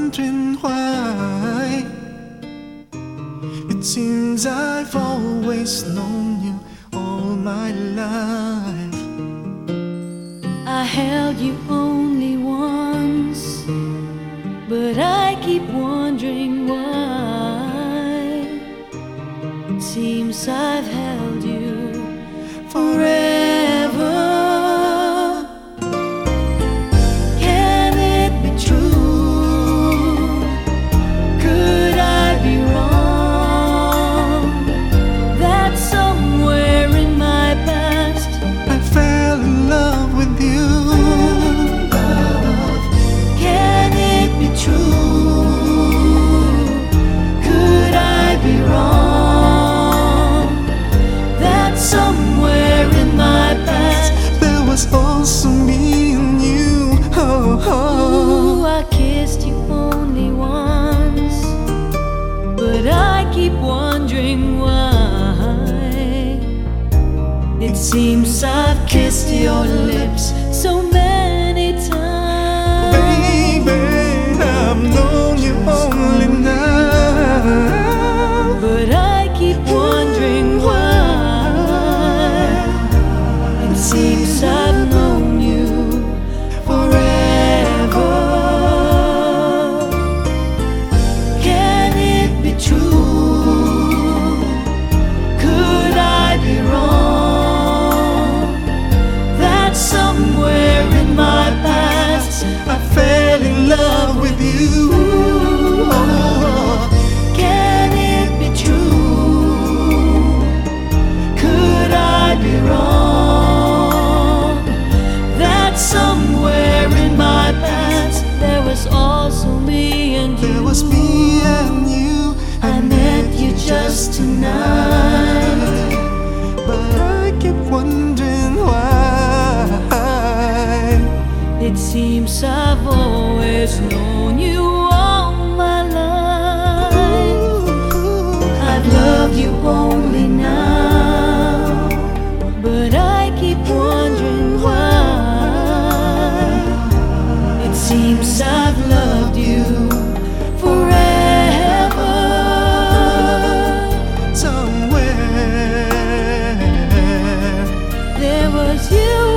wondering why. It seems I've always known you all my life. I held you only once, but I keep wondering why. It seems I've held you forever. Can it be true? Could I be wrong? That somewhere in my past I fell in love with you. Can it be true? Could I be wrong? That somewhere in my past There was also me and you. Oh, oh. Ooh, I kissed you only once, but I keep wondering why. It seems I've kissed your lips so many times. Baby, I've known you only now, But I keep wondering why. It seems I've known you forever. Can it be true? Could I be wrong? That somewhere in my past I fell in love with you. Oh, Can it be true? Could I be wrong? That somewhere in my past there was also me and you. there was me and you. I met you just tonight. But I keep wondering why. It seems I've always known you all my life. I've loved you only now, but I keep wondering why. It seems I've loved you forever. Somewhere There was you